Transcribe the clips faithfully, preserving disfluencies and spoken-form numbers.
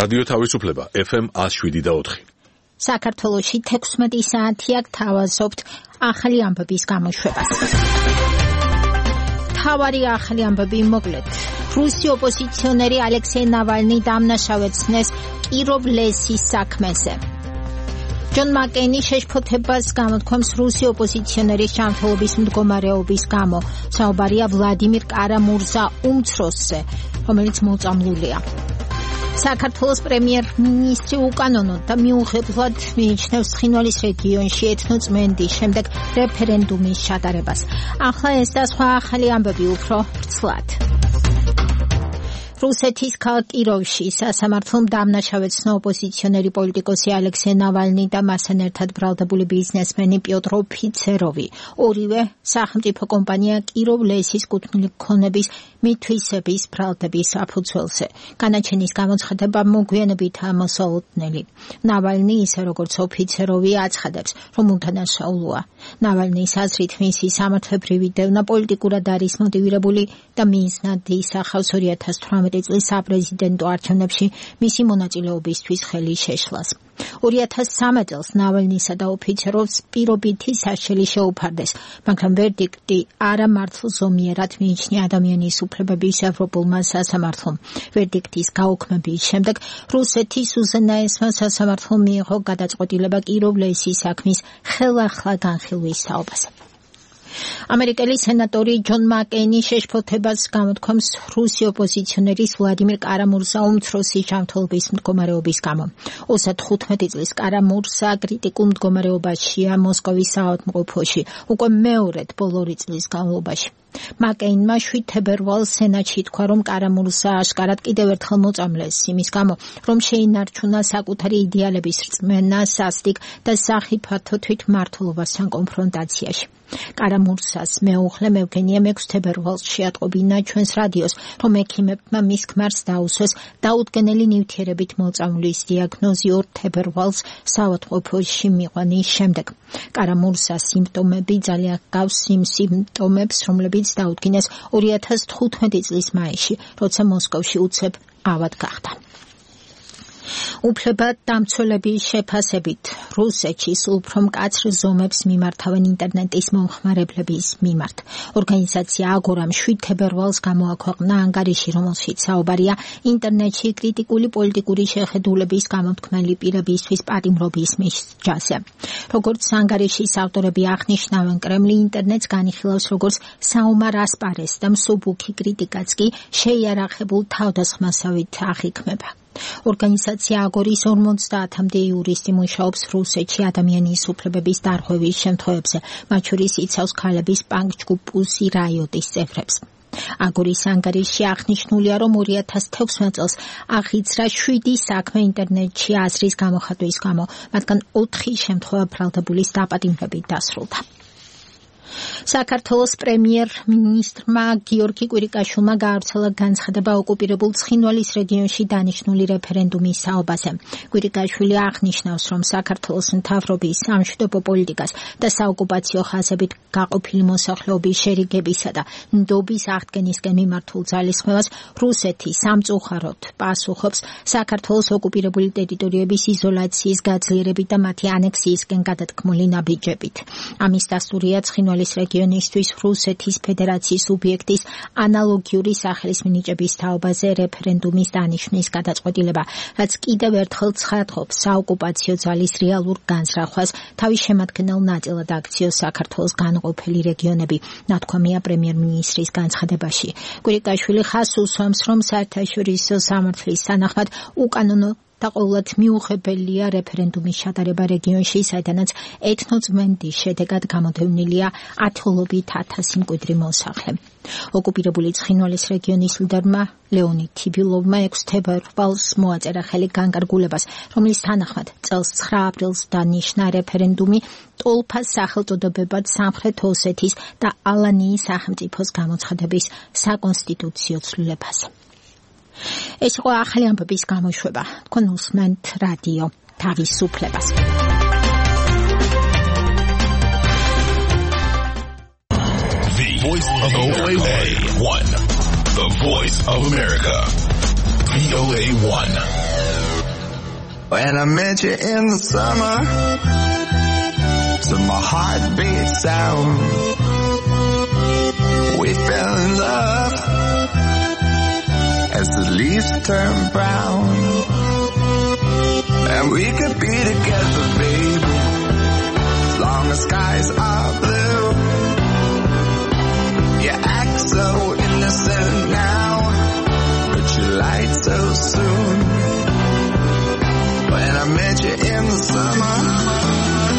რადიო თავისუფლება ეფ ემ one oh seven და four. საქართველოში თექვსმეტი საათია გთავაზობთ ახალი ამბების გამოშვებას. თავარი ახალი ამბები მოკლედ. რუსი ოპოზიციონერი ალექსეი ნავალნი დამნაშავეცნეს კიროვ-ლესის საქმეზე. ჯონ მაკეინი შეშფოთებას გამოთქვამს რუსი ოპოზიციონერის ჯანმრთელობის მდგომარეობის გამო. საუბარია ვლადიმირ კარა-მურზა უმცროსზე, რომელიც მოწამლულია. საქართველოს პრემიერ-მინისტრი უკანონოდ და მიუღებლად მიიჩნევს ცხინვალის რეგიონში ეთნოწმენდის შემდეგ რეფერენდუმის ჩატარებას. ახლა ეს და სხვა ახალი ამბები უფრო ვრცლად. რუსეთის ქალაქ კიროვში სასამართლომ დამნაშავეცნა ოპოზიციონერი პოლიტიკოსი ალექსეი ნავალნი და მასთან ერთად ბრალდებული ბიზნესმენი პიოტრ ოფიცეროვი. ორივე სახელმწიფო კომპანია კიროვ-ლესის კუთვნილი ქონების მითვისების ბრალდების საფუძველზე. განაჩენის გამოცხადება მოგვიანებითაა მოსალოდნელი. ნავალნი ისე როგორც ოფიცეროვი აცხადებს, რომ უდანაშაულოა. ნავალნის აზრით მისი სამართლებრივი დევნა პოლიტიკურად არის მოტივირებული და მიზნად ისახავს two thousand eighteen წლის საპრეზიდენტო არჩევნებში მისი მონაწილეობისთვის ხელის შეშლას. two thousand three წელს ნავალნისა და ოფიცეროვს პირობითი საშელი შეუფარდეს, მაგრამ ვერდიქტი არამართლზომიერად მიიჩნია ადამიანის უფლებების ევროპულმა სასამართლომ. ვერდიქტის გაუქმების შემდეგ რუსეთის უზენაესმა სასამართლომ მიიღო გადაწყვეტილება კიროვ-ლესის საქმის ხელახლა განხილვის თაობაზე. ამერიკელი სენატორი ჯონ მაკეინი შეშფოთებას გამოთქვამს რუსი ოპოზიციონერის ვლადიმირ კარა-მურზა უმცროსის ჯანმრთელობის მდგომარეობის გამო. ოცდახუთმეტი წლის კარა-მურზა კრიტიკულ მდგომარეობაშია მოსკოვის საავადმყოფოში უკვე მეორედ ბოლო ორი წლის განმავლობაში. მაკეინმა შვიდ თებერვალს სენატში თქვა, რომ კარა-მურზა აშკარად კიდევ ერთხელ მოწამლეს იმის გამო, რომ შეინარჩუნა საკუთარი იდეალების რწმენა სასტიკ და სახიფათო თვითმმართველობასთან კონფრონტაციაში. კარა-მურზას მეუღლე მევგენია მეექვსე თებერვალს შეატყობინა ჩვენს რადიოს, რომ ექიმებმა მის ქმარს დაუსვეს დაუდგენელი ნივთიერებით მოწამვლის დიაგნოზი ორ თებერვალს საავადმყოფოში მიყვანის შემდეგ. კარა-მურზას სიმპტომები ძალიან გავს იმ სიმპტომებს, რომლებიც დაუდგინეს two thousand თხუთმეტი წლის მაისში, როცა მოსკოვში უცებ ავად გახდა. უფლება დამცველების შეფასებით რუსეთში სულ უფრო მკაცრ ზომებს მიმართავენ ინტერნეტის მომხმარებლების მიმართ. ორგანიზაცია აგორამ შვიდ თებერვალს გამოაქვეყნა ანგარიში, რომელშიც საუბარია ინტერნეტში კრიტიკული პოლიტიკური შეხედულების გამოთქმელი პირებისთვის პატიმრობის მისჯაზე. როგორც ანგარიშის ავტორები აღნიშნავენ, კრემლი ინტერნეტს განიხილავს როგორც საომარ ასპარეზს და მსუბუქი კრიტიკაც კი შეიარაღებულ თავდასხმასავით აღიქმება. ორგანიზაცია აგორის ორმოცდაათამდე იურისტი მუშაობს რუსეთში ადამიანის უფლებების დარღვევის შემთხვევებზე, მათ შორის იცავს ქალების პანკ-ჯგუფუსი რაიოტის წევრებს. აგორის ანგარიში აღნიშნულია, რომ two thousand seventeen წელს აღიძრა შვიდი საქმე ინტერნეტში აზრის გამოხატვის გამო, მათგან ოთხი შემთხვევა ბრალდებულის დაპატიმრებით დასრულდა. საქართველოს პრემიერ-მინისტრმა გიორგი კვირიკაშვილმა გაავრცელა განცხადება ოკუპირებულ ცხინვალის რეგიონში დანიშნული რეფერენდუმის თაობაზე. კვირიკაშვილი აღნიშნავს, რომ საქართველოს მთავრობის სამშვიდობო პოლიტიკას და საოკუპაციო ხაზებით გაყოფილი მოსახლეობის შერიგებისა და ნდობის აღდგენისკენ მიმართულ ძალისხმევას რუსეთი სამწუხაროდ პასუხობს საქართველოს ოკუპირებული ტერიტორიების იზოლაციის გაძლიერებით და მათი ანექსიისკენ გადადგმული ნაბიჯებით. ამის დასტურია ცხინვალის რეგიონისთვის რუსეთის ფედერაციის სუბიექტის ანალოგიური სახელის მინიჭების თაობაზე რეფერენდუმის დანიშნვის გადაწყვეტილება, რაც კიდევ ერთხელ ცხადყოფს საოკუპაციო ძალის რეალურ განზრახვას თავის შემადგენელ ნაწილად აქციოს საქართველოს განუყოფელი რეგიონები, ნათქვამია პრემიერ-მინისტრის განცხადებაში. კვირიკაშვილი ხაზს უსვამს, რომ საერთაშორისო სამართლის თანახმად უკანონო და ყოველად მიუღებელია რეფერენდუმის ჩატარება რეგიონში, საიდანაც ეთნოწმენდის შედეგად გამოდევნილია ათეულობით ათასი მკვიდრი მოსახლე. ოკუპირებული ცხინვალის რეგიონის ლიდერმა ლეონიდ თიბილოვმა ექვსე თებერვალს მოაწერა ხელი განკარგულებას, რომლის თანახმად წელს ცხრა აპრილს დანიშნა რეფერენდუმი ტოლფას სახელწოდებებად სამხრეთ ოსეთის და ალანიის სახელმწიფოს გამოცხადების საკონსტიტუციო ცვლილებაზე. ეს იყო ახალი ამბების გამოშვება. თქვენ უსმენთ რადიო თავისუფლებას. The Voice of O A one. The Voice of America. V O A one. When I met you in the summer, to my heartbeat sound, we fell in love as the leaves turn brown. And we could be together, baby, as long as skies are blue. You act so innocent now, but you lied so soon. When I met you in the summer,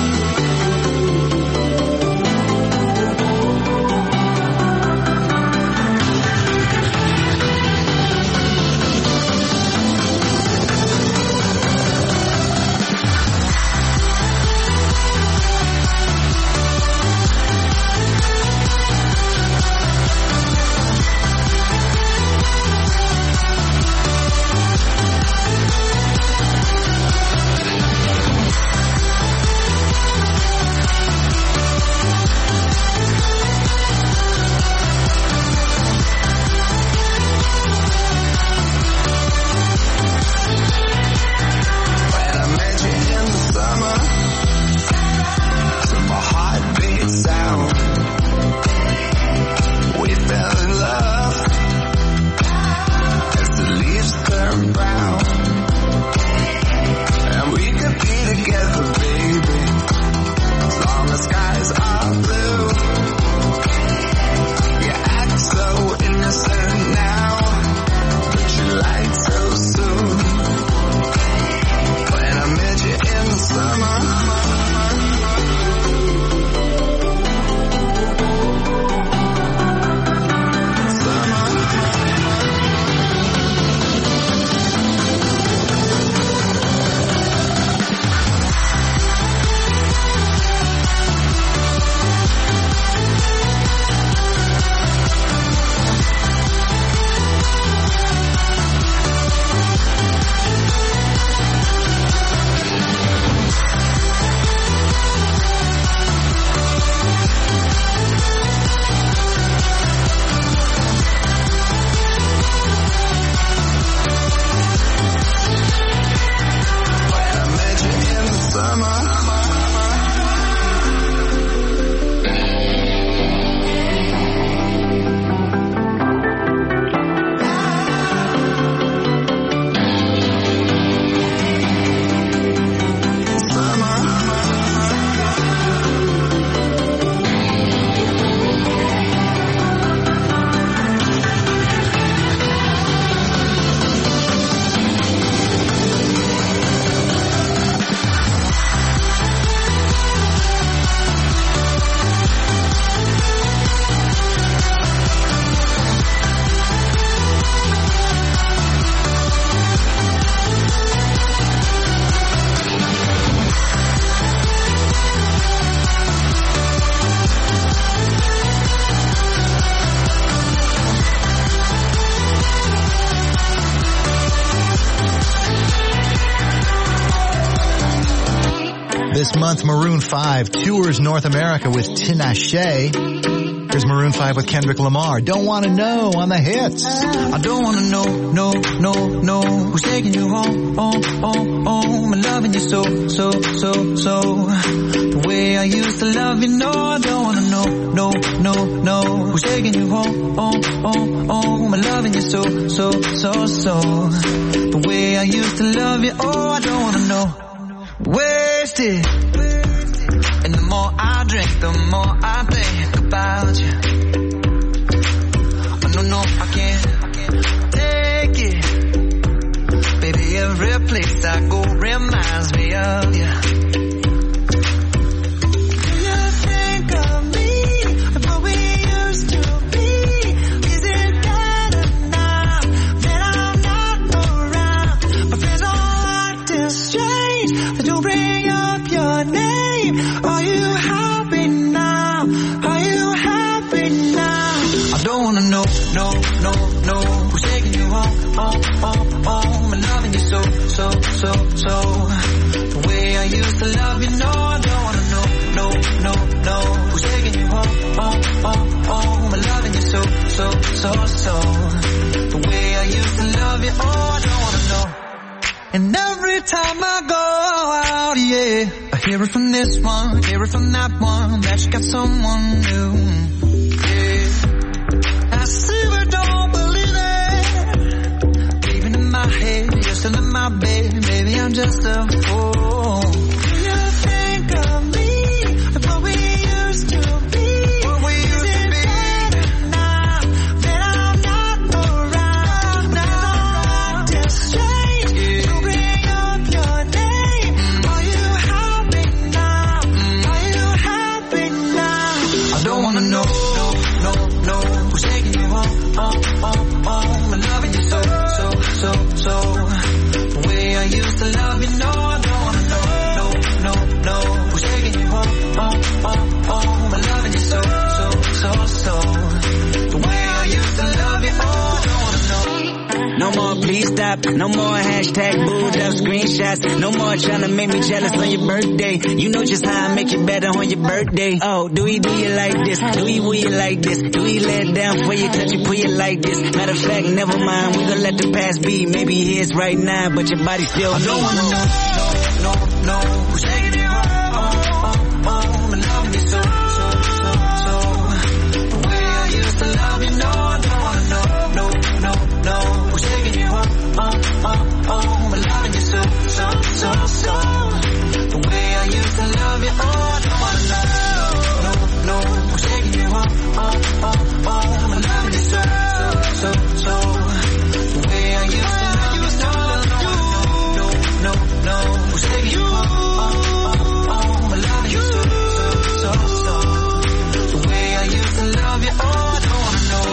This month, Maroon five tours North America with Tinashe. Here's Maroon five with Kendrick Lamar. Don't Wanna Know on the hits. I don't wanna know, no, no, no. Who's taking you home, home, home, home? I'm loving you so, so, so, so. The way I used to love you, no, I don't wanna know, no, no, no. Who's taking you home, home, home, home? I'm loving you so, so, so, so. The way I used to love you, oh, I don't wanna know. Wasted. And the more I drink, the more I think about you. Oh, no, no, I can't take it. Baby, every place I go reminds me of you. Do you think of me, of what we used to be? Is it better now that I'm not around? My friends all acting strange. They don't bring up your name. Are you happy now? Are you happy now? I don't wanna know, no, no, no. Who's taking you home, home, home, home? I'm loving you so, so, so, so. The way I used to love you, no, I don't wanna know, no, no, no. Who's taking you home, home, home, home? I'm loving you so, so, so, so. The way I used to love you, oh, I don't wanna know. And every time I go out, yeah, I hear it from this one, hear it from that one, that you got someone new. Yeah, I see but don't believe it. Even in my head, you're still in my bed, maybe I'm just a fool. Do you think of me, of what we used to be? What we used to be. Now that I'm not around, now I'm just strange to bring up your name. Are you happy now? Are you happy now? I don't wanna know, no, no, no, who's taking you home, oh, oh, oh, I'm loving you so, so, so, so. The way I used to love you, no, I don't wanna know, no, no, no, who's taking you home, oh, oh, oh, I'm loving you so, so, so, so. The way I used to love you, oh, I don't wanna know. No more please stop, no more hashtag booed up screenshots, no more trying to make me jealous on your birthday. You know just how I make it better on your birthday. Oh, do we do you like this? Do we will you like this? Do we let it down for you, touch you, pull you like this? Matter of fact, never mind, we gon' let the past be. Maybe here's right now, but your body still I don't wanna know, no, no, no, who's taking you home, oh, oh, oh, I'm loving you so, so, so, so. The way I used to love you, no, I don't wanna know, no, no, no, who's taking you home, oh, oh, oh, I'm loving you so, so, so, so. The way I used to love you, oh, I don't wanna know, no, no, who's taking you home, oh, oh, oh, I'm loving you so, so, so, so. The way I used to love you, no, no, no, no, who's taking you home, oh, oh, oh, I'm loving you so, so, so, so. The way I used to love you, oh, I don't wanna know.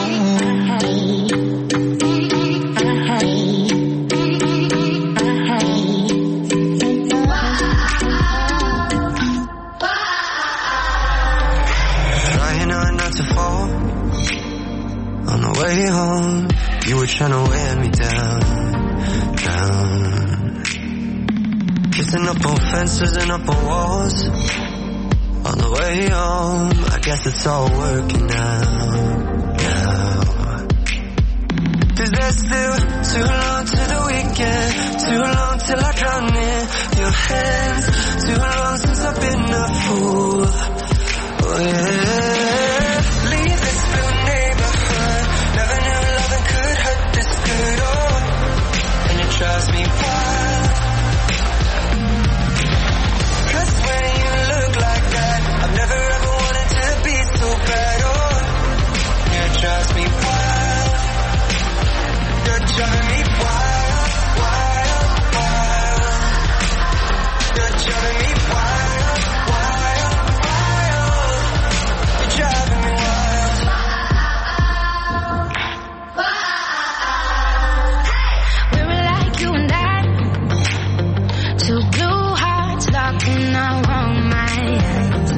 Trying hard not to fall. On the way home, you were trying to wear me down, down. Kissing up on fences and up on walls. On the way home, I guess it's all working out, now. Cause there's still too long to the weekend, too long till I drown in your hands, too long since I've been a fool. Oh yeah. Leave this blue neighborhood, never knew loving could hurt this good, oh. And it drives me wild. Cause when you look like that, I've never ever wanted to be so bad, oh. Yeah, it drives me wild. You're driving me wild, wild, wild. You're driving me wild, wild, wild. You're driving me wild. We were like you and I, two blue hearts locked in our wrong minds.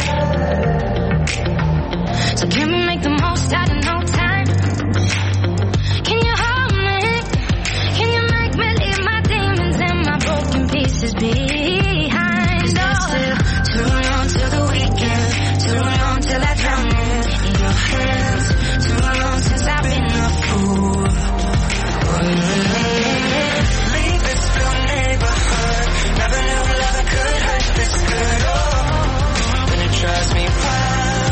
So can we make the most out of no time? Can you hold me? Can you make me leave my demons and my broken pieces behind? No, still too long till the weekend, too long till I drown in your hands, too long since I've been a fool. Oh, yeah. Leave this blue neighborhood, never knew loving could hurt this good, oh. And it drives me wild.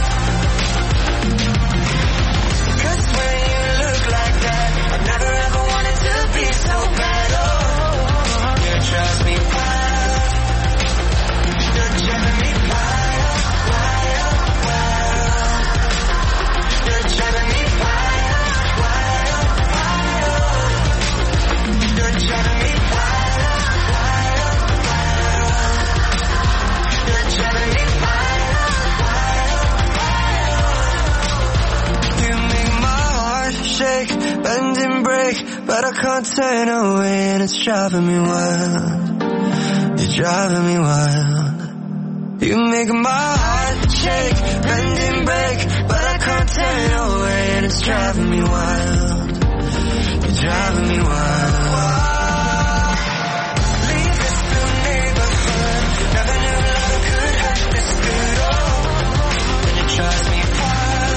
Cause when you look like that, I've never ever wanted to be so bad, oh. Yeah, it drives me wild. You're driving me wild, wild, wild. You're driving me wild, wild, wild. You're driving me wild, wild, wild. You're driving me wild, wild, wild. You make my heart shake, bend and break, but I can't turn away and it's driving me wild. You're driving me wild. You make my heart shake, bend and break, but I can't turn away and it's driving me wild. You're driving me wild. Leave this blue neighborhood, never knew love could hurt this good, oh. And it drives me wild.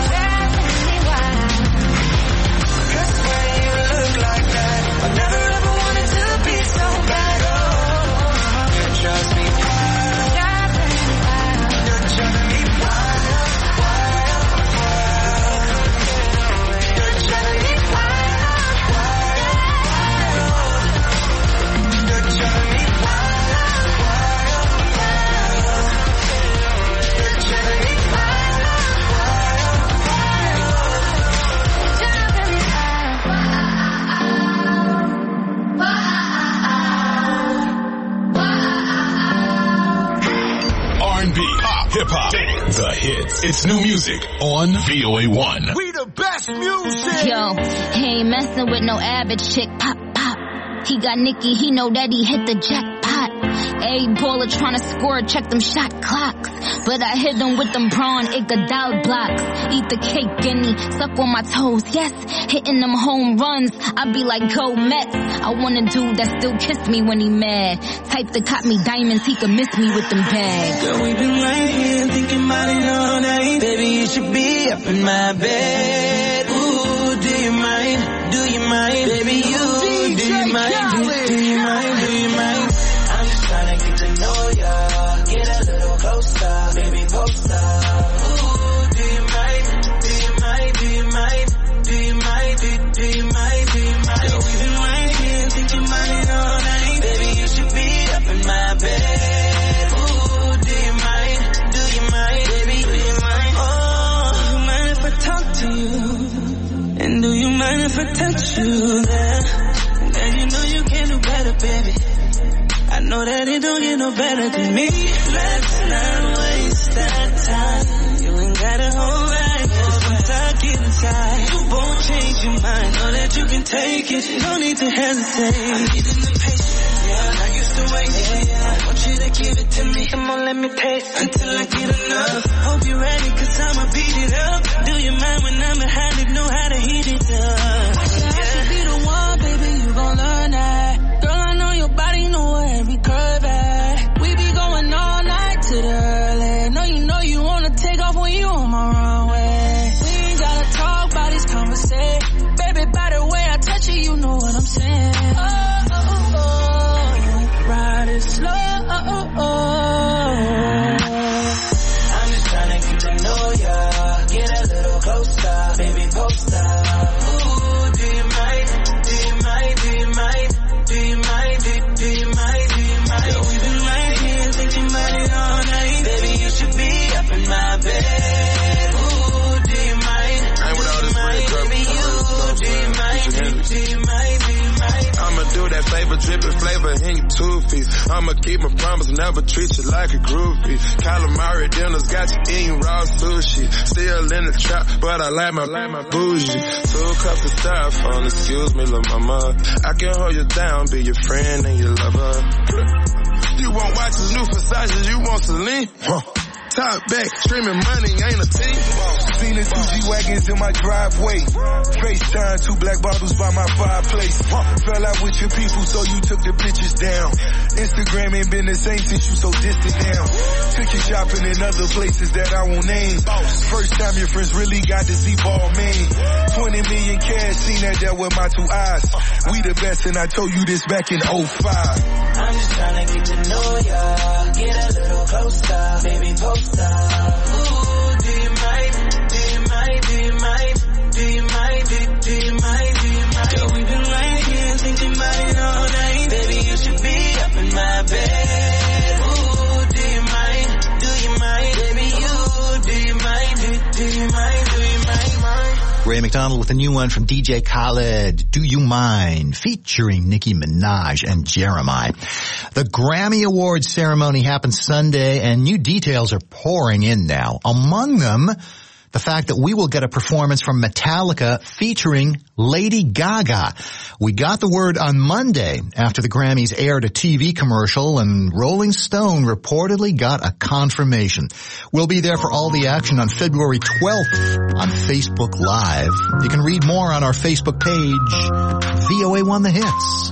Cause when you look like that, I've never ever wanted to be so bad. hits. It's new music on V O A one. We the best music. Yo, he ain't messing with no average chick. Pop, pop. He got Nicky, he know that he hit the jackpot. A baller tryna score, check them shot clocks. But I hit them with them prawn Iguodala blocks. Eat the cake, guinea, suck on my toes, yes. Hitting them home runs, I be like, go Mets. I want a dude that still kiss me when he mad. Type that caught me diamonds, he could miss me with them bags. Girl, we been right here thinking about it all night. Baby, you should be up in my bed. Ooh, do you mind? Do you mind? Baby, you, do you mind? Do, do you mind? Do you mind? I'm just trying to get to know ya. Get a little closer, baby, post up. Ooh, do you mind? Do you mind? Do you mind? Do you mind? Do, do you mind? Do you mind? Girl, we've been right here thinking about it all night. Baby, you should be up in my bed. Ooh, do you mind? Do you mind? Baby, do you mind? Oh, do you mind if I talk to you? And do you mind if I touch you there? And you know you can do better, baby. I know that it don't get no better than me. Let's not waste that time. You ain't gotta hold back. Cause once I get inside, you won't change your mind. Know that you can take it. No need to hesitate. I'm getting impatient. Yeah, I used to wait. Yeah, I want you to give it to me. Come on, let me taste it until I get enough. Hope you're ready, cause I'ma beat it up. Do you mind when I'm behind it? Know how to heat it up. I should, I should be the one, baby. You gon' learn that. Girl, I know your body know where every curve at. We be going all night to the early. No, you know you wanna take off when you on my runway. We ain't gotta talk about this conversation. Baby, by the way I touch you, you know what I'm saying. Oh, oh, oh, oh. Ride it slow. Oh, oh, oh. I'm just tryna get to know ya. Get a little closer, baby, post up. Ooh, do you mind? Do you mind? Do you mind? Do you mind? Do, do you mind? Do you mind? Girl, we've been right here thinking about it all night. Baby, you should be up in my bed. Ooh, do you mind? I ain't with all this red cup. Baby, you, do you mind? Do, do you mind? Do you mind? I'ma do that flavor, dripping flavor in your two-piece. I'ma keep my promise, never treat you like a groupie. Calamari dinners got you eating raw sushi. Still in the trap, but I like my, like my bougie. Two cups of styrofoam, excuse me, little mama. I can hold you down, be your friend and your lover. You won't watch the new Versace, you want Celine? Huh. Top back, streaming money ain't a team. Seen the two G-Wagons in my driveway. FaceTime, two black bottles by my fireplace. Fell out with your people, so you took the pictures down. Instagram ain't been the same since you so distant now. Took you shopping in other places that I won't name. First time your friends really got to see ball man. twenty million cash, seen that there with my two eyes. We the best, and I told you this back in oh five. I'm just trying to get to know ya. Get a little closer, baby, post up. Ooh, do you mind? Do you mind? Do you mind? Do you mind? Do, do you mind? Do you mind? Girl, we've been right here thinking about it all night. Baby, you should be up in my bed. Ooh, do you mind? Do you mind? Baby, you, do you mind? Do, do you mind? Do you mind? mind? Ray McDonald with a new one from D J Khaled, Do You Mind, featuring Nicki Minaj and Jeremiah. The Grammy Awards ceremony happens Sunday, and new details are pouring in now. Among them, the fact that we will get a performance from Metallica featuring Lady Gaga. We got the word on Monday after the Grammys aired a T V commercial, and Rolling Stone reportedly got a confirmation. We'll be there for all the action on February twelfth on Facebook Live. You can read more on our Facebook page, V O A one The Hits.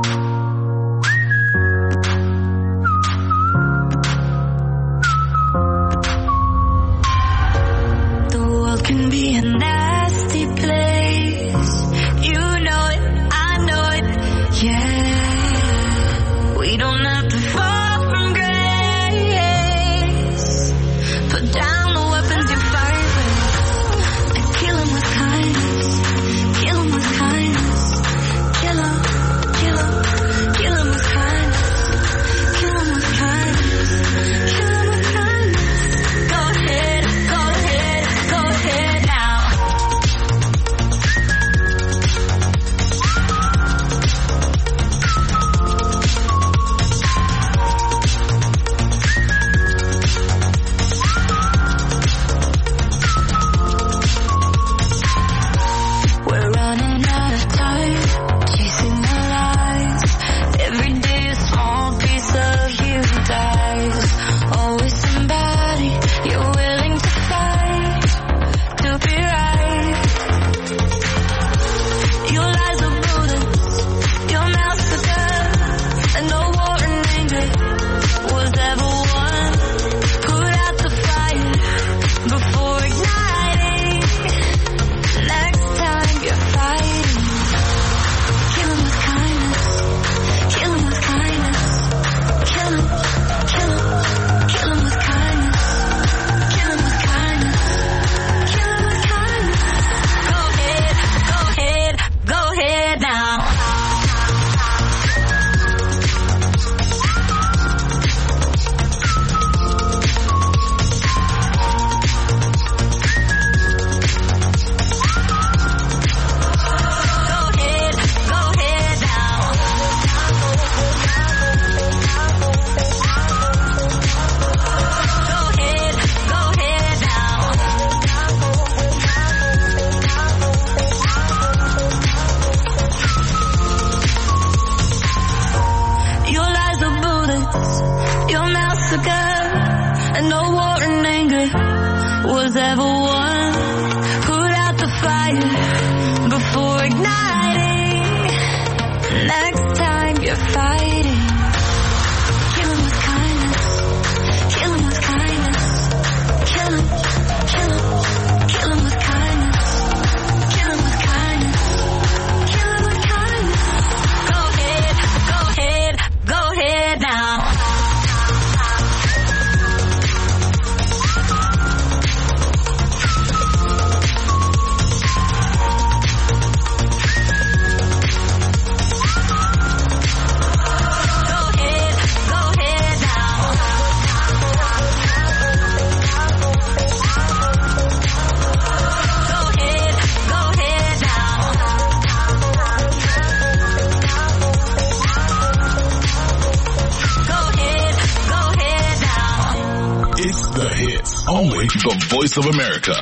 Can be a nasty place. You know it, I know it, yeah. We don't have to fall from grace. Put down the weapons you fight with and kill 'em with kindness. Kill 'em with kindness. Kill 'em, kill 'em. voice of America.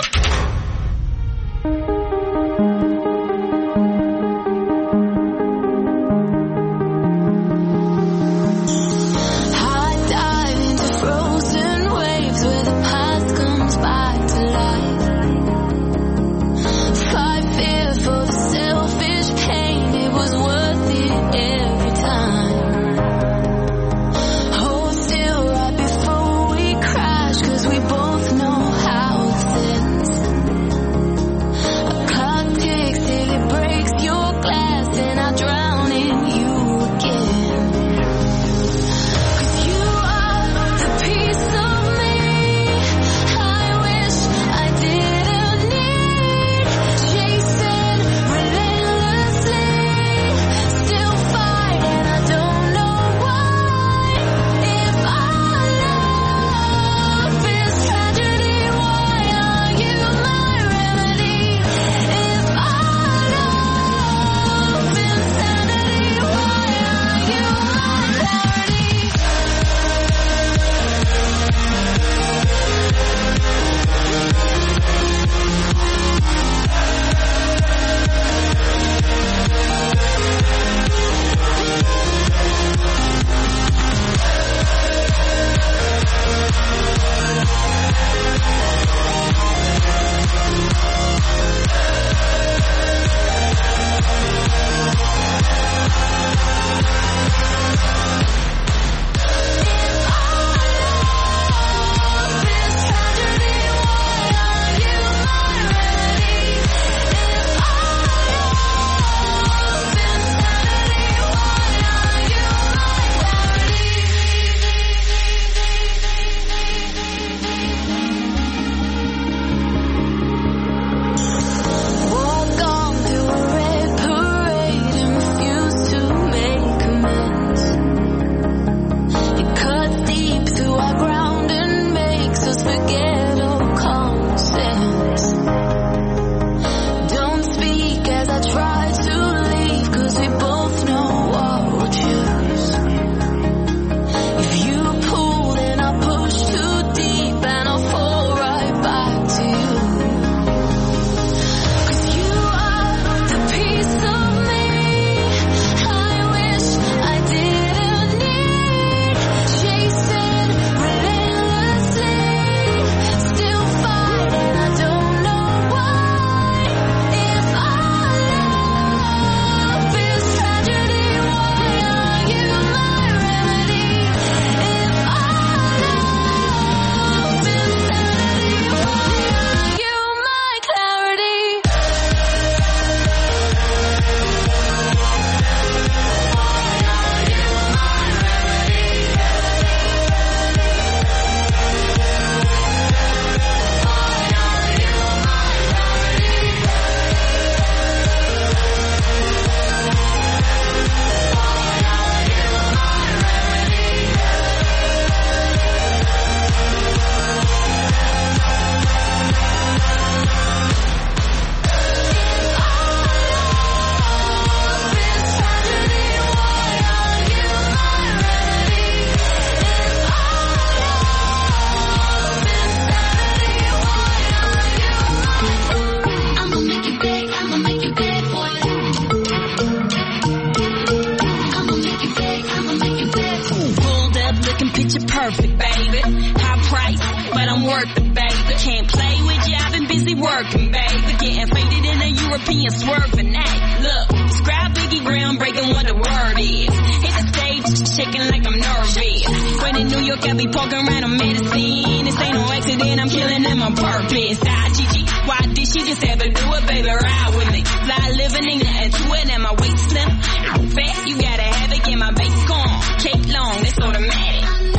perfect, baby. High price, but I'm worth it, baby. Can't play with you, I've been busy working, baby. Getting faded in a European swerving. Hey, look, describe Biggie groundbreaking what the word is. Hit the stage, shaking like I'm nervous. When in New York, I be poking around on medicine. This ain't no accident, I'm killing them on purpose. Ah, Gigi, why did she just ever do it, baby? Ride with me. Fly living in nothing to it, and my waist slim. Fat, you gotta have it, get my base gone. Cake long, that's automatic.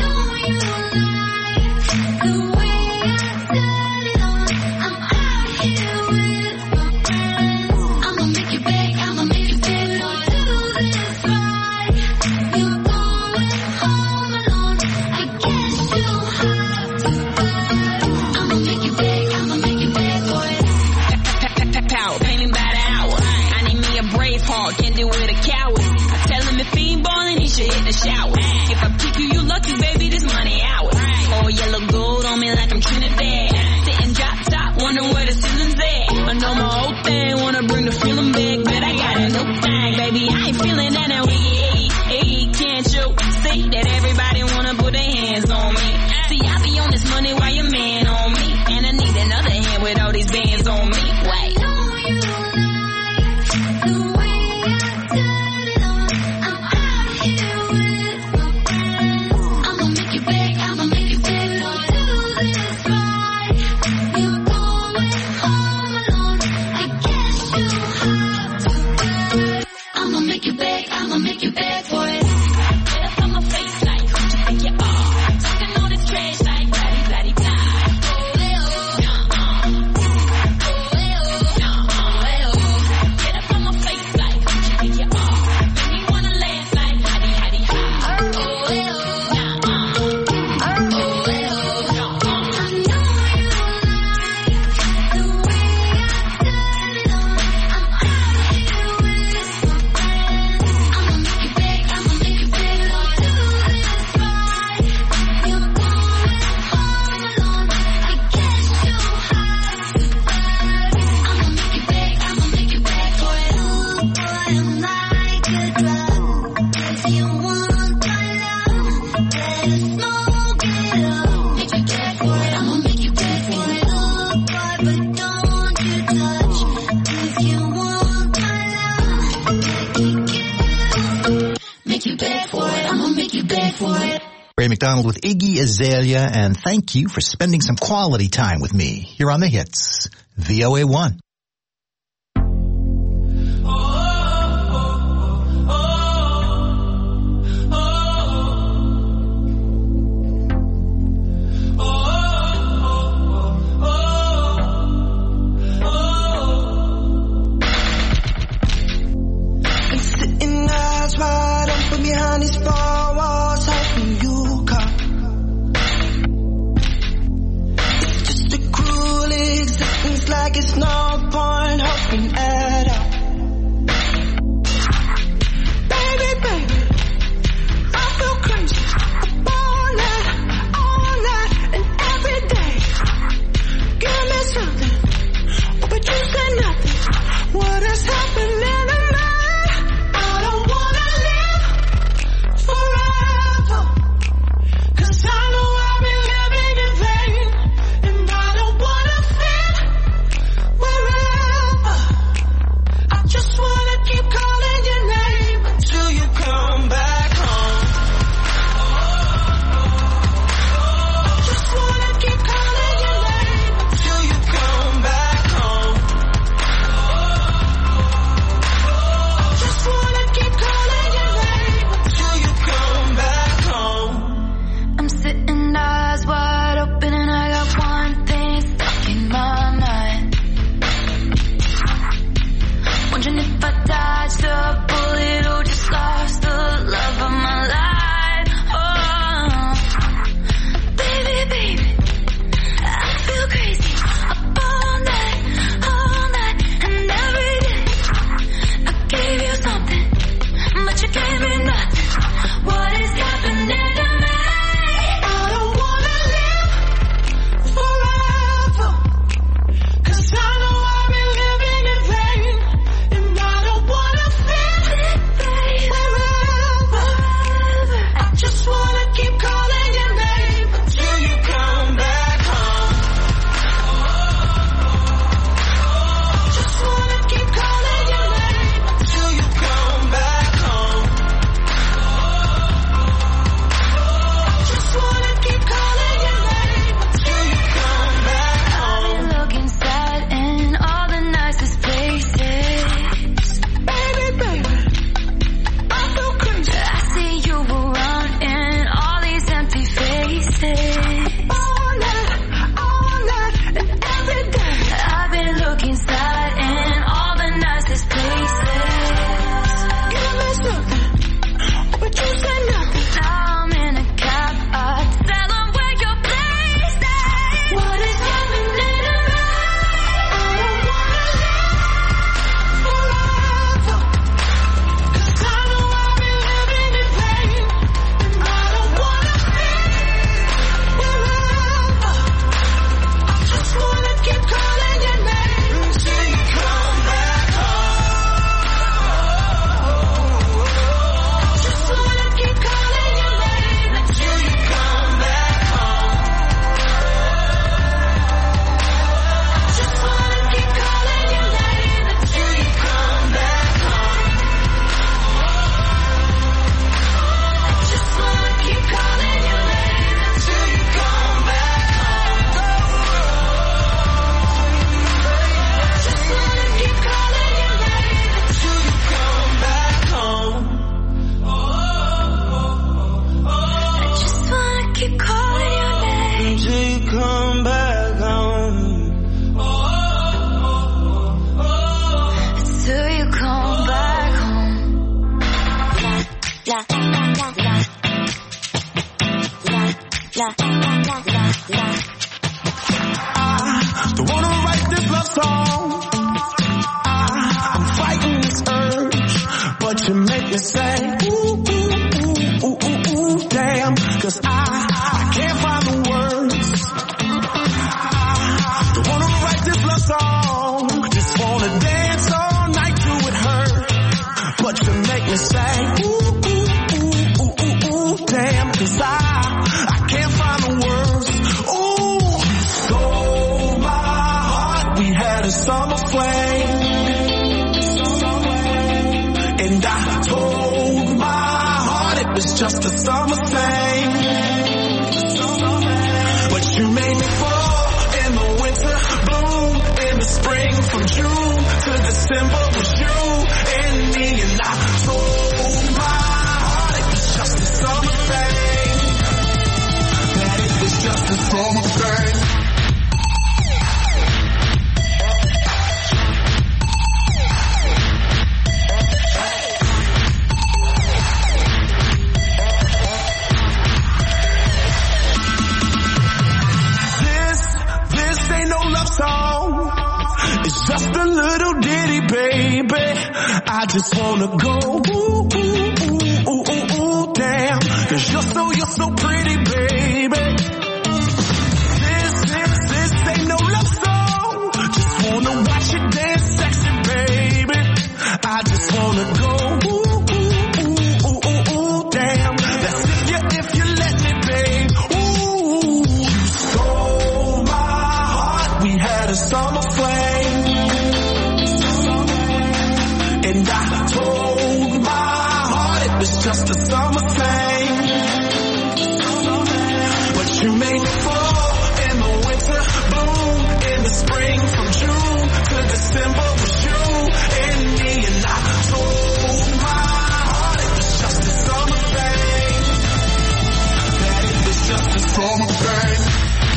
Hit the shower. If I pick you, you lucky, baby, this money out. Oh, yellow gold on me like I'm Trinidad. Sitting Wait. Ray McDonald with Iggy Azalea, and thank you for spending some quality time with me here on The Hits, V O A one. I'm sitting eyes wide open behind these four walls, hoping you come. It's just a cruel existence, like it's no point hoping at all. Baby, baby, I feel crazy. Up all night, all night, and every day. Give me something, oh, but you say nothing. What is happening tonight? I don't wanna live for And I told my heart it was just a summer thing. But you made me fall in the winter, bloom in the spring, from June to December was you and me. And I told my heart it was just a summer thing, that it was just a summer thing. It's just a little ditty, baby. I just wanna go ooh, ooh, ooh, ooh, ooh, ooh, damn. Cause you're so, you're so pretty, baby. This, this, this ain't no love song. Just wanna watch you dance sexy, baby. I just wanna go ooh, ooh, ooh, ooh, ooh, ooh, damn. That's if you, if you let me, babe. Ooh, you stole my heart. We had a summer flame. And I told my heart it was just a summer thing. But you made me fall in the winter, bloom in the spring, from June to December was you and me. And I told my heart it was just a summer thing, that it was just a summer thing.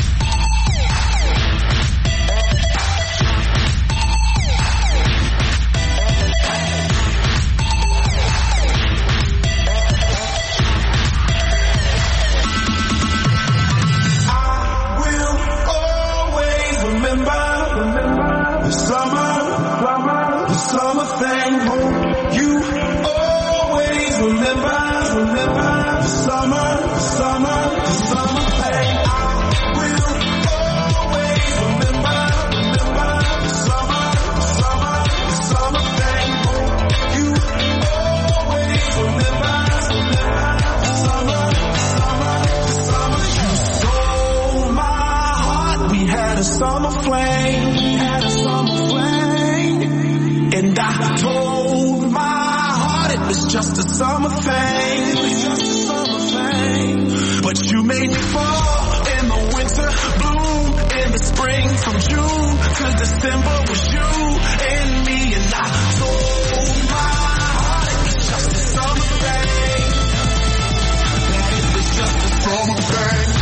Summer flame, had a summer flame, and I told my heart it was just a summer thing, it was just a summer thing. But you made me fall in the winter, bloom in the spring, from June to December was you and me. And I told my heart it was just a summer thing, that it was just a summer thing.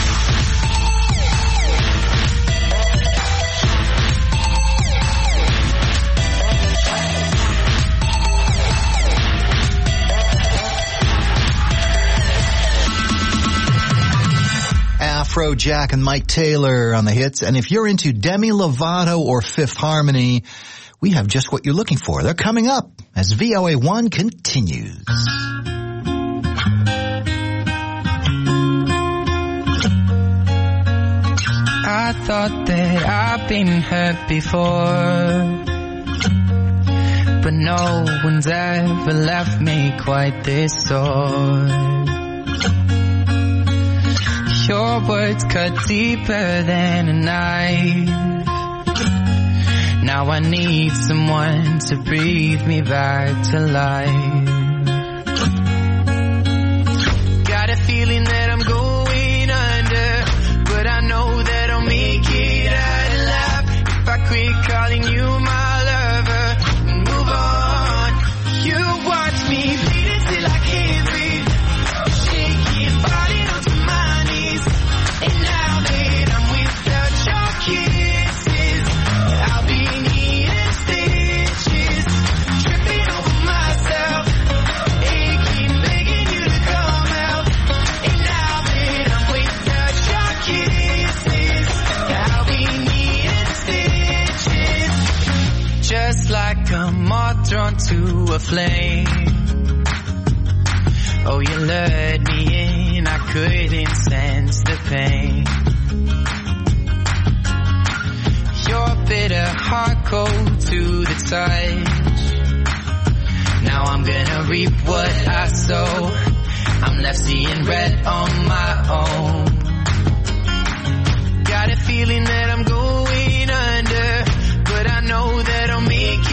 Afrojack and Mike Taylor on the hits. And if you're into Demi Lovato or Fifth Harmony, we have just what you're looking for. They're coming up as V O A one continues. I thought that I've been hurt before, but no one's ever left me quite this sore. Your words cut deeper than a knife. Now I need someone to breathe me back to life. Got a feeling that I'm going under, but I know that I'll make it out alive if I quit calling you my lover and move on. You watch me bleed until I can't breathe, shaking, falling onto my knees. And now that I'm without your kisses, I'll be needing stitches, tripping over myself, aching, begging you to come out. And now that I'm without your kisses, I'll be needing stitches, just like a moth drawn to a flame. Oh, you lured me in, I couldn't sense the pain. Your bitter heart cold to the touch. Now I'm gonna reap what I sow. I'm left seeing red on my own. Got a feeling that I'm going under, but I know that I'll make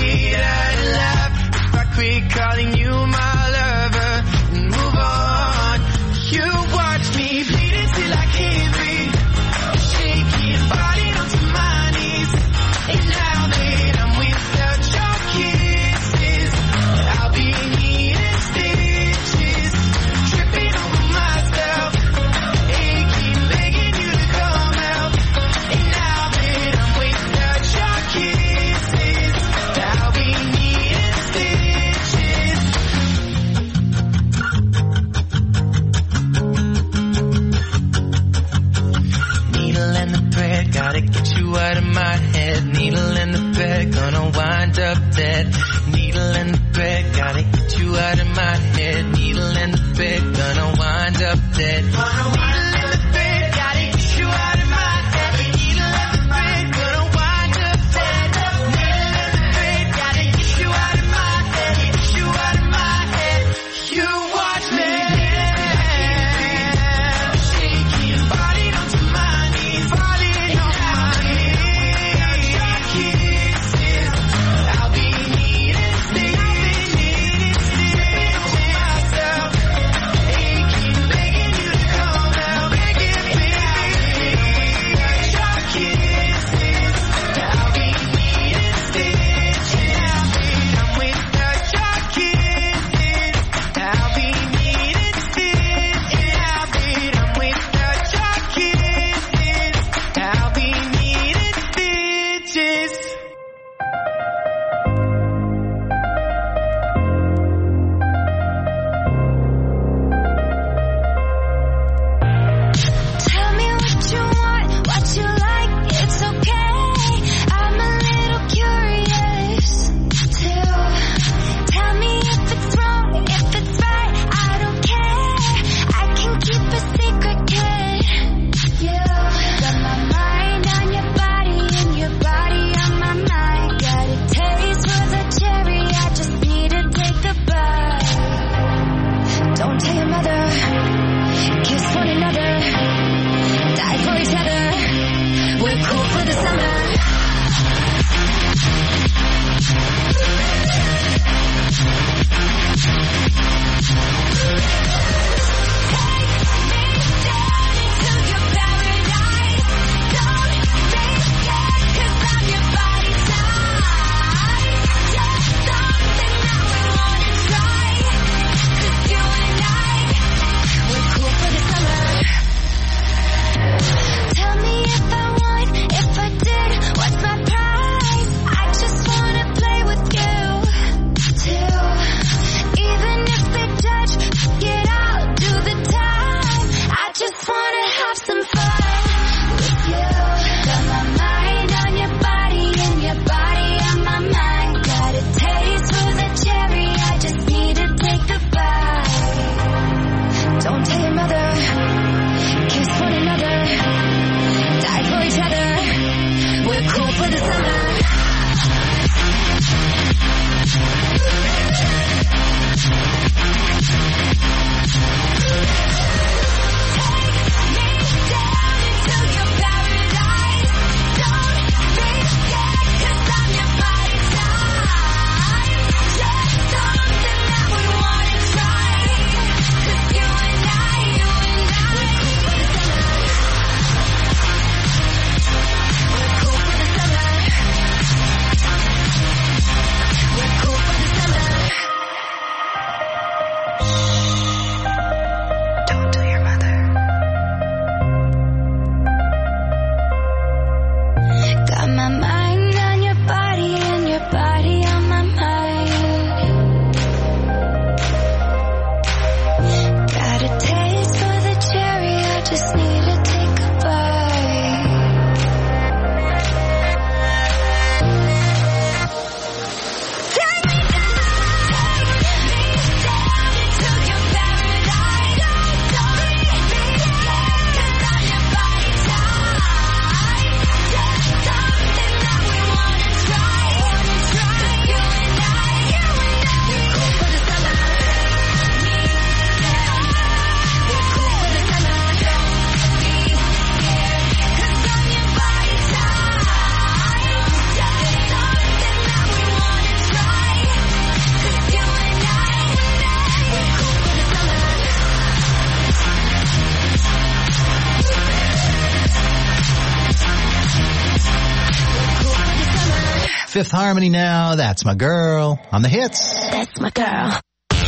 Fifth Harmony now. That's My Girl on the hits. That's my girl.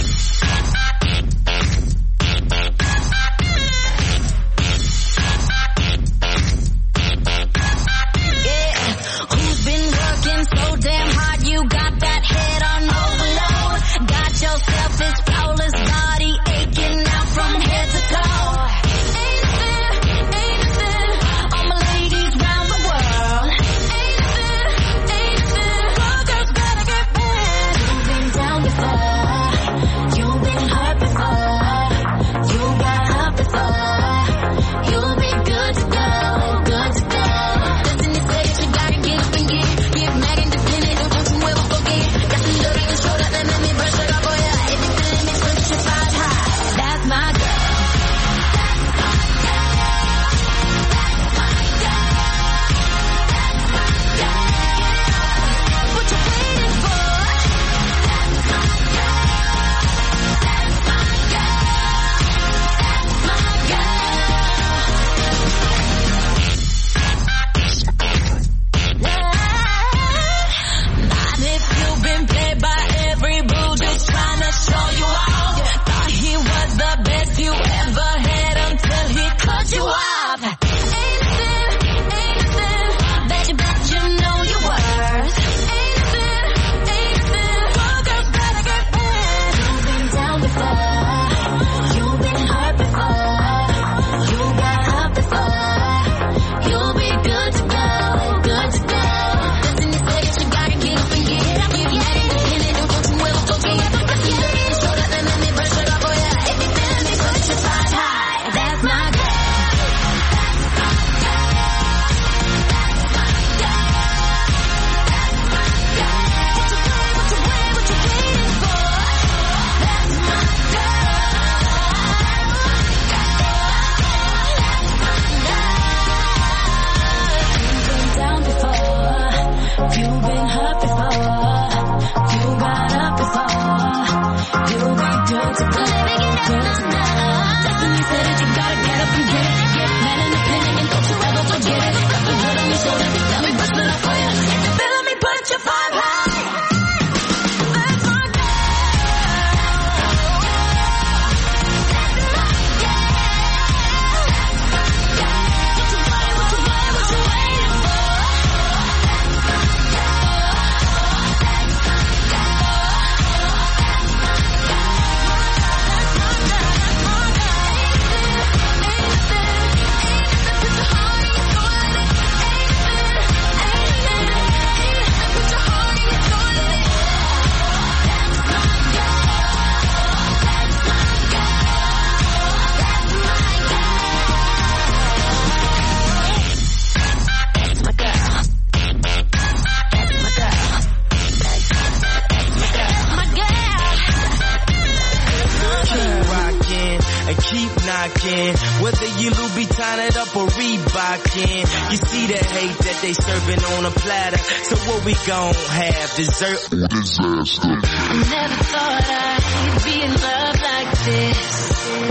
Whether you Louboutin it up or Reebokin, you see the hate that they serving on a platter. So what we gon' have, dessert or disaster? I never thought I'd be in love like this.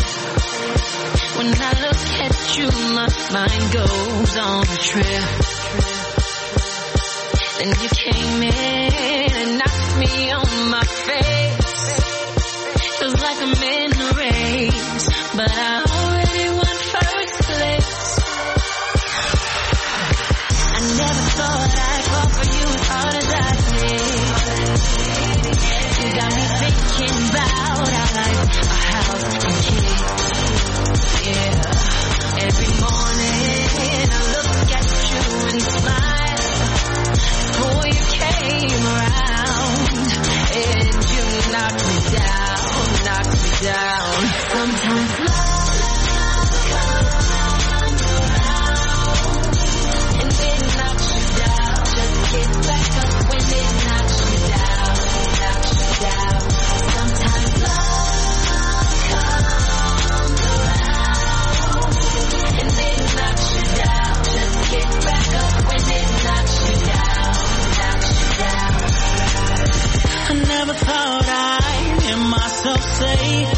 When I look at you, my mind goes on a trip. Then you came in and knocked me on my face. Feels like I'm in a race, but I already won first place. I never thought I'd fall for you as hard as I did. You got me thinking about our life, our house and kids. Yeah, every morning I look at you and smile. Before you came around, and you knocked me down, knocked me down. Sometimes love comes around, and it knocks you down. Just get back up when it knocks you down, knocks you down. Sometimes love comes around, and it knocks you down. Just get back up when it knocks you down. I never thought I'd hear myself say,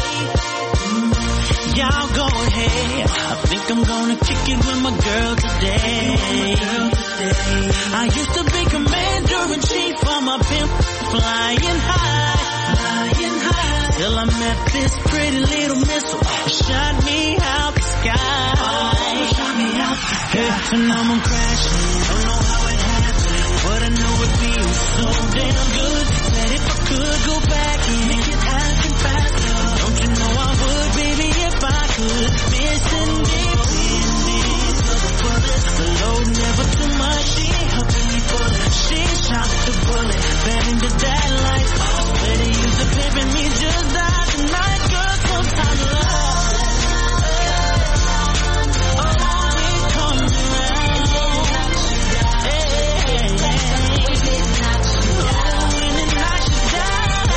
y'all go ahead. I think I'm gonna kick it with my girl today. day. I used to be commander-in-chief for my pimp, flying high, flying high. Till I met this pretty little missile, shot me out the sky. Oh, shot me out the sky. Hey, and now I'm crashing, don't know how it happened, but I know it feels so damn good. That if I could go back and make it happen faster, don't you know I would, baby, if I could. Missing deep in these other bullets, the load never too much. She helping me pull it, she shot the bullet, fed into that life. Better use the pimp and me just die tonight, girl. Sometimes love, oh, it comes around. Hey, hey, hey. Oh, when it knocks you down.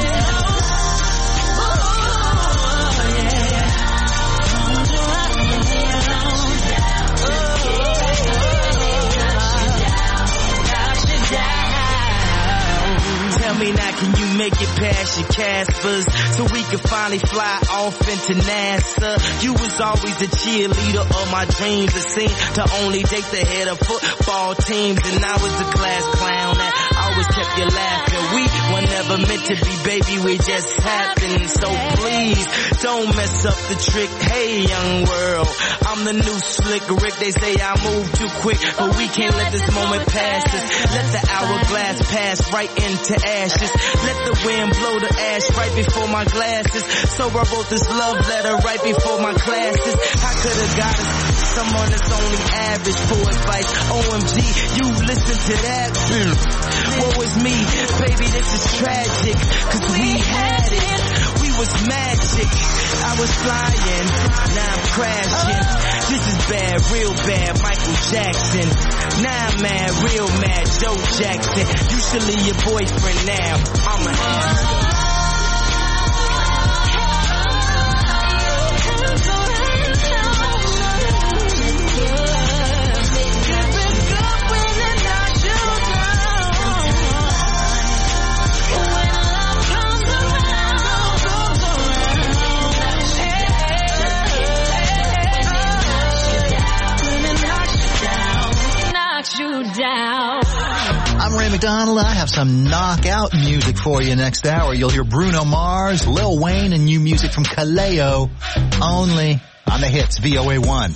Oh, yeah. Comes around. Tell me now, can you make it past your Caspers so we can finally fly off into NASA? You was always the cheerleader of my dreams. It seemed to only date the head of football teams, and I was the class clown that always kept you laughing. We were never meant to be, baby, we just happened. So please, don't mess up the trick. Hey, young world, I'm the new slick Rick. They say I move too quick, but we can't let this moment pass us. Let the hourglass pass right into ashes. Let the wind blow the ash right before my glasses. So I wrote this love letter right before my classes. I could have got us someone that's only average for advice. O M G, you listen to that? Mm. Woe is me, baby, this is tragic, cause we had it, we was magic. I was flying, now I'm crashing. This is bad, real bad, Michael Jackson. Now I'm mad, real mad, Joe Jackson. You should leave your boyfriend now, I'm a hand. You down. I'm Ray McDonald. I have some knockout music for you next hour. You'll hear Bruno Mars, Lil Wayne, and new music from Kaleo. Only on the hits, V O A one.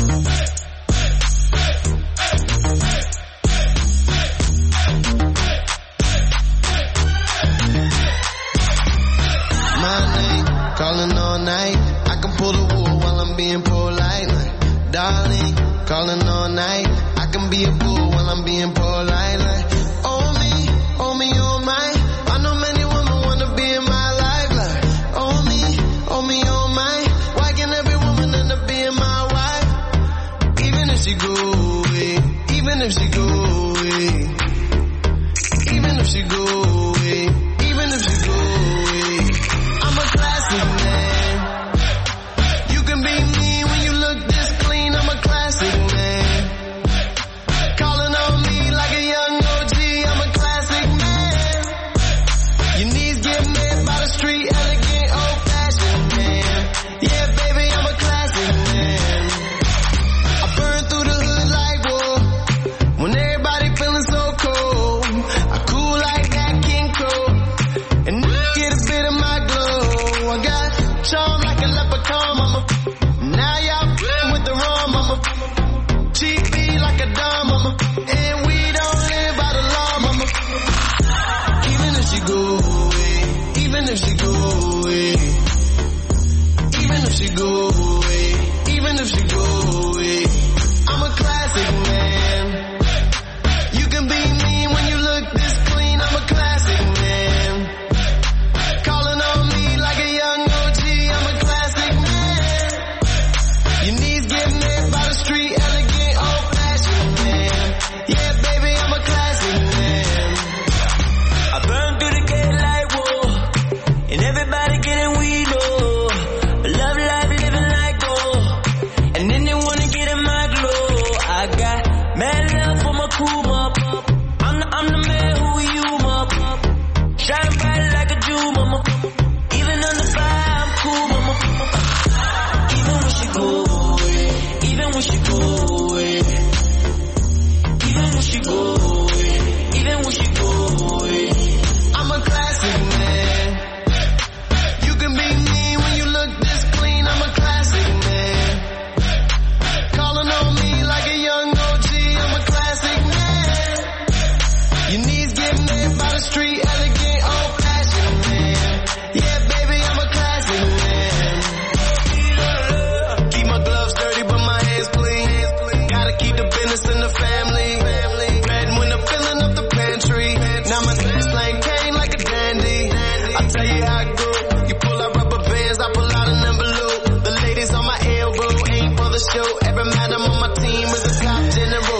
My name, calling all night. I can pull the wool while I'm being polite. Like, darling, calling all night. I can be a fool while I'm being polite. Like, oh me, oh me, oh my. I know many women wanna be in my life. Like, oh me, oh me, oh my. Why can every woman end up being my wife? Even if she go away, even if she go away, even if she go away, even if she go away. I'm a classic man. You can be mean when you look this clean. I'm a classic man. Everybody getting weed, oh. Love life, living like gold. And tell you how it go. You pull out rubber bands, I pull out an envelope. The ladies on my elbow ain't for the show. Every man I'm on my team is a top general.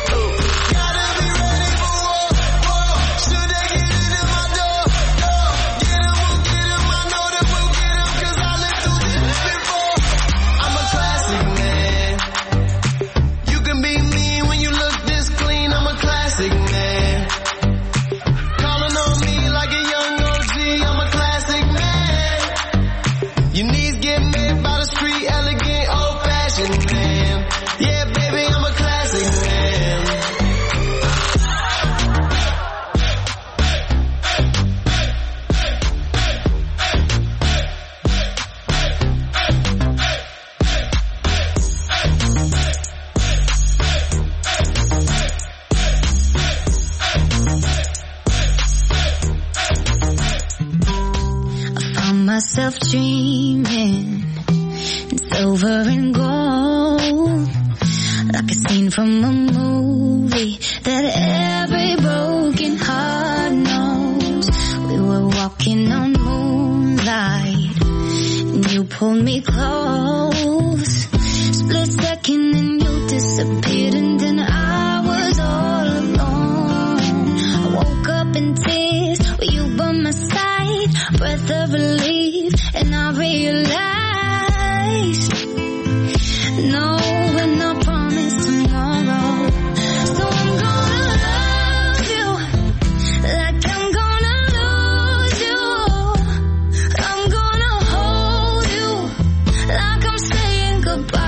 Myself dreaming in silver and gold, like a scene from a movie that every broken heart knows. We were walking on moonlight and you pulled me close. Split second and you disappeared, and then I was all alone. I woke up in tears with you by my side, breath of relief, and I realized, no, we're not promised tomorrow. So I'm gonna love you like I'm gonna lose you. I'm gonna hold you like I'm saying goodbye.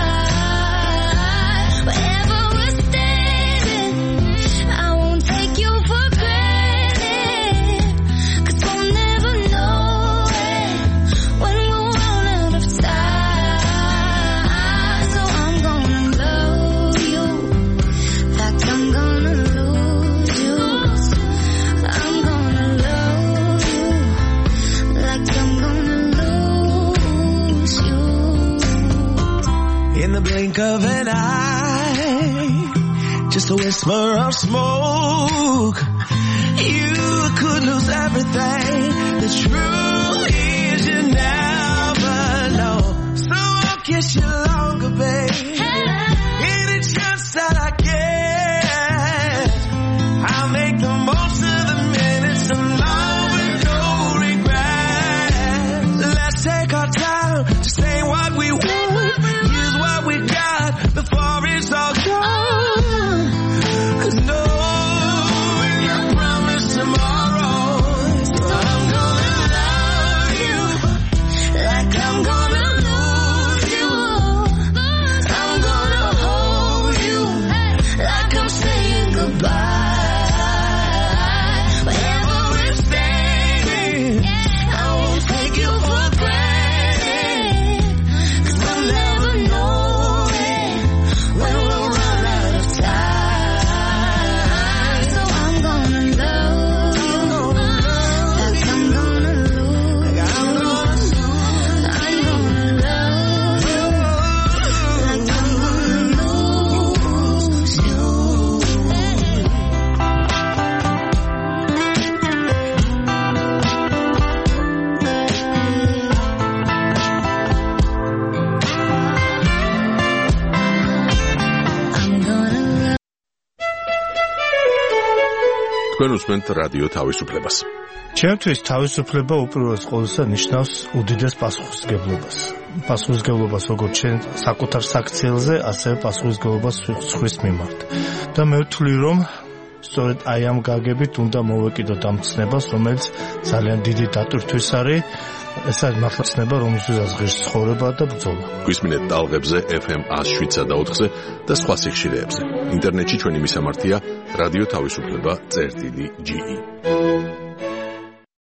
Wherever we're standing, I won't take you for granted, 'cause we'll never know it when we'll run out of time. So I'm gonna love you like I'm gonna lose you. I'm gonna love you like I'm gonna lose you. In the blink of an eye, just a whisper of smoke, you could lose everything. The truth is you never know. So I'll kiss you longer, babe. Any chance that I get, I'll make the most of the minutes alone with no regrets. Let's take our time to say what we want, use what we got before it's all gone. 'Cause no, we're not promised tomorrow. So I'm gonna love you like I'm gonna lose you. I'm gonna hold you like I'm saying goodbye. Wherever we're standing, I won't take you for granted, 'cause we'll never know it when we'll run out of time. So I'm gonna love you like I'm gonna lose you. I'm gonna love you like I'm gonna lose you. I'm gonna love თქვენ უსმენთ რადიო თავისუფლებას. ჩემთვის თავისუფლება უპირველეს ყოვლისა ნიშნავს უდიდეს პასუხისმგებლობას. პასუხისმგებლობას როგორც ჩვენ საკუთარ საქციელზე, ასევე პასუხისმგებლობას სხვის მიმართ. და მე ვთვლი, რომ სწორედ აი ამ გაგებით უნდა მოვეკიდოთ ამ ცნებას, რომელიც ძალიან დიდი დატვირთვის არის. ეს არის მართლა ცნება, რომელსაც ღირს ცხოვრება და ბრძოლა. გვისმინეთ ტალღებზე ეფ ემ one oh seven point four და სხვა სიხშირეებზე. ინტერნეტში ჩვენი მისამართია რადიო თავისუფლება წერტილი ჯი ი.